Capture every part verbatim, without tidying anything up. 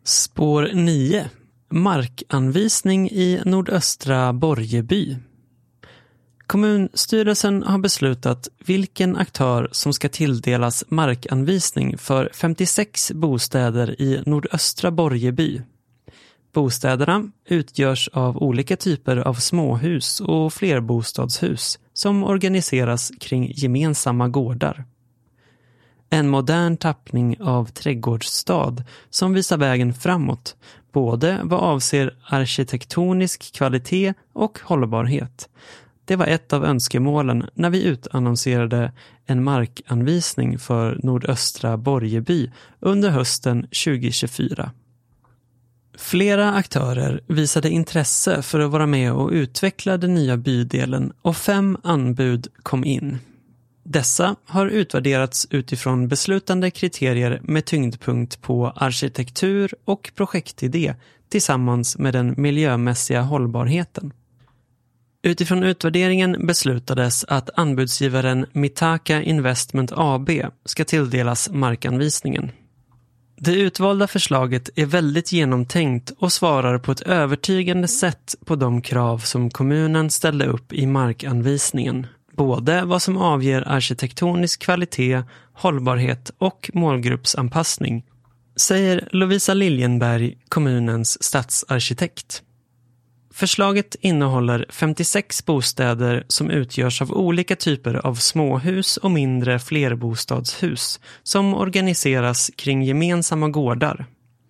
Spår nio. Markanvisning i nordöstra Borgeby. Kommunstyrelsen har beslutat vilken aktör som ska tilldelas markanvisning för femtiosex bostäder i nordöstra Borgeby. Bostäderna utgörs av olika typer av småhus och flerbostadshus som organiseras kring gemensamma gårdar. En modern tappning av trädgårdsstad som visar vägen framåt, både vad avser arkitektonisk kvalitet och hållbarhet. Det var ett av önskemålen när vi utannonserade en markanvisning för nordöstra Borgeby under hösten tjugohundratjugofyra. Flera aktörer visade intresse för att vara med och utveckla den nya bydelen och fem anbud kom in. Dessa har utvärderats utifrån beslutande kriterier med tyngdpunkt på arkitektur och projektidé tillsammans med den miljömässiga hållbarheten. Utifrån utvärderingen beslutades att anbudsgivaren Mitaka Investment A B ska tilldelas markanvisningen. Det utvalda förslaget är väldigt genomtänkt och svarar på ett övertygande sätt på de krav som kommunen ställde upp i markanvisningen. Både vad som avger arkitektonisk kvalitet, hållbarhet och målgruppsanpassning, säger Lovisa Liljenberg, kommunens stadsarkitekt. Förslaget innehåller femtiosex bostäder som utgörs av olika typer av småhus och mindre flerbostadshus som organiseras kring gemensamma gårdar.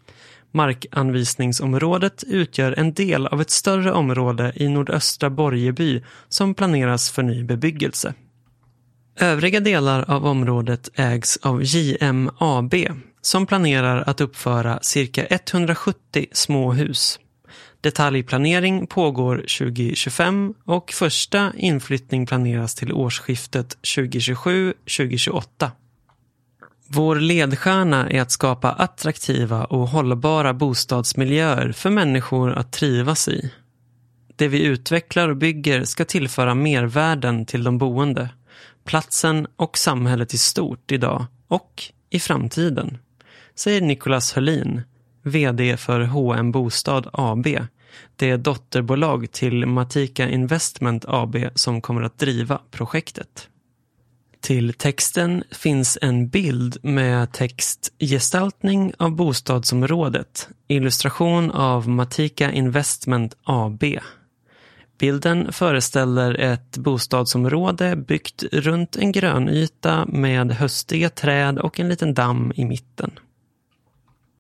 Markanvisningsområdet utgör en del av ett större område i nordöstra Borgeby som planeras för ny bebyggelse. Övriga delar av området ägs av J M A B som planerar att uppföra cirka etthundrasjuttio småhus. Detaljplanering pågår tjugohundratjugofem och första inflyttning planeras till årsskiftet tjugohundratjugosju tjugohundratjugoåtta. Vår ledstjärna är att skapa attraktiva och hållbara bostadsmiljöer för människor att trivas i. Det vi utvecklar och bygger ska tillföra mervärden till de boende, platsen och samhället i stort idag och i framtiden, säger Nicolas Höllin, vd för H M Bostad A B. Det är dotterbolag till Mitaka Investment A B som kommer att driva projektet. Till texten finns en bild med text gestaltning av bostadsområdet, illustration av Mitaka Investment A B. Bilden föreställer ett bostadsområde byggt runt en grönyta med höstiga träd och en liten damm i mitten.